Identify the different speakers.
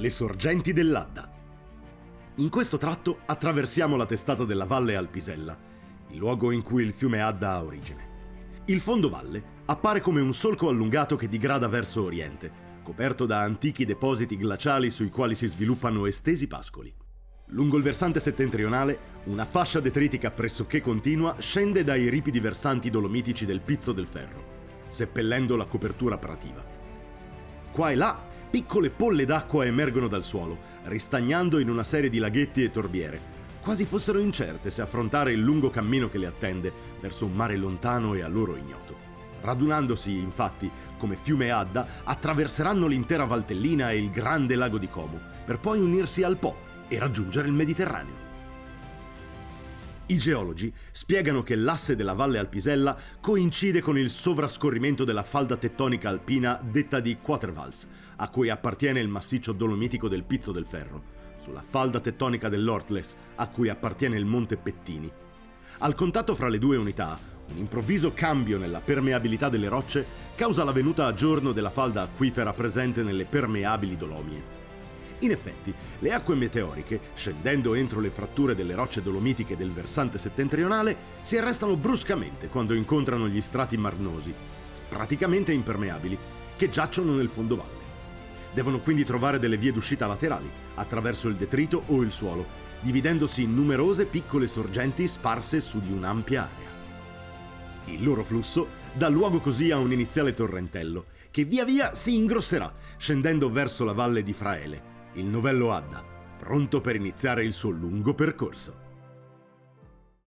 Speaker 1: Le sorgenti dell'Adda. In questo tratto attraversiamo la testata della valle Alpisella, il luogo in cui il fiume Adda ha origine. Il fondovalle appare come un solco allungato che digrada verso oriente, coperto da antichi depositi glaciali sui quali si sviluppano estesi pascoli. Lungo il versante settentrionale, una fascia detritica pressoché continua scende dai ripidi versanti dolomitici del Pizzo del Ferro, seppellendo la copertura prativa. Qua e là, piccole polle d'acqua emergono dal suolo, ristagnando in una serie di laghetti e torbiere, quasi fossero incerte se affrontare il lungo cammino che le attende verso un mare lontano e a loro ignoto. Radunandosi, infatti, come fiume Adda, attraverseranno l'intera Valtellina e il grande lago di Como, per poi unirsi al Po e raggiungere il Mediterraneo. I geologi spiegano che l'asse della Valle Alpisella coincide con il sovrascorrimento della falda tettonica alpina detta di Quatervals, a cui appartiene il massiccio dolomitico del Pizzo del Ferro, sulla falda tettonica dell'Ortles, a cui appartiene il Monte Pettini. Al contatto fra le due unità, un improvviso cambio nella permeabilità delle rocce causa la venuta a giorno della falda acquifera presente nelle permeabili Dolomie. In effetti, le acque meteoriche, scendendo entro le fratture delle rocce dolomitiche del versante settentrionale, si arrestano bruscamente quando incontrano gli strati marnosi, praticamente impermeabili, che giacciono nel fondovalle. Devono quindi trovare delle vie d'uscita laterali, attraverso il detrito o il suolo, dividendosi in numerose piccole sorgenti sparse su di un'ampia area. Il loro flusso dà luogo così a un iniziale torrentello, che via via si ingrosserà, scendendo verso la valle di Fraele, il novello Adda, pronto per iniziare il suo lungo percorso.